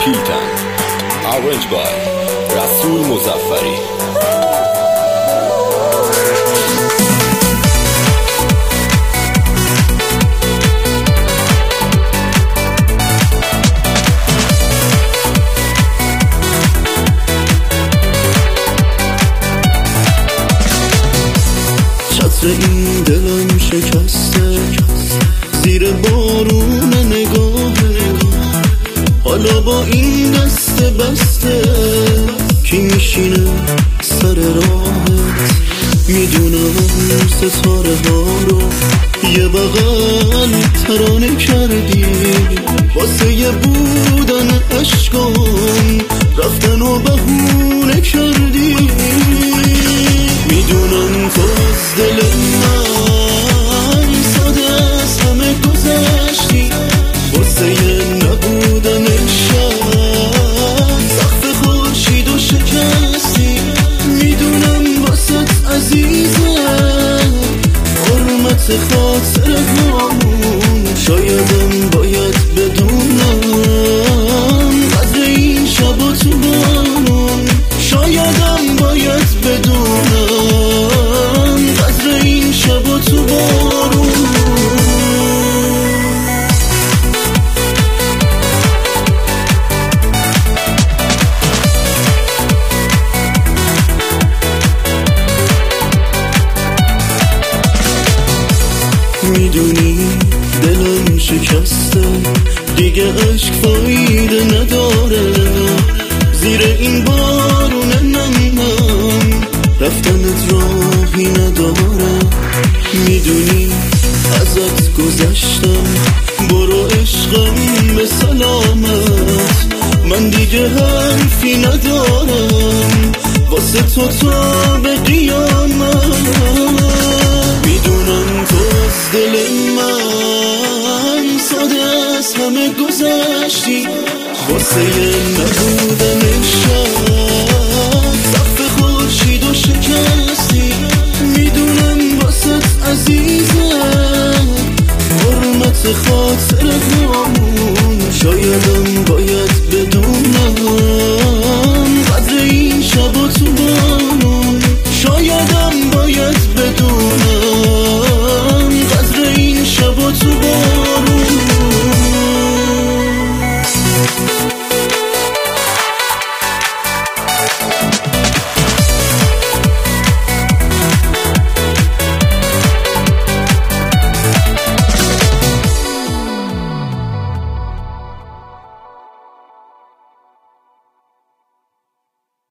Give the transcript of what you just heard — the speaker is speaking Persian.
P-Town Arranged by رسول مظفری. چتر این دلم شکسته زیر بارون نگاه، حالا با این دست بسته کی میشینه سر راهت؟ میدونم ستاره ها رو یه بغل ترانه کردی، واسه یه بودن عشقان رفتن و بهونه کردی. میدونم تو از دل من ساده از همه گذشتی، واسه یه نبودن شب سقف خورشید و شکستی. میدونم واسه عزیزه حرمت خاطر همون، شایدم باید بدونم قدر این شب و تو بارون، شایدم باید بدونم قدر این شب و تو بارون. میدونی دلم شکسته دیگه عشق فایده نداره، زیر این بارون نمم رفتنت راهی نداره. میدونی ازت گذشتم، برو عشقم به سلامت، من دیگه حرفی ندارم واسه تو تا به قیامت. میدونم تو از دل من ساده از همه گذشتی، واسه نبودنش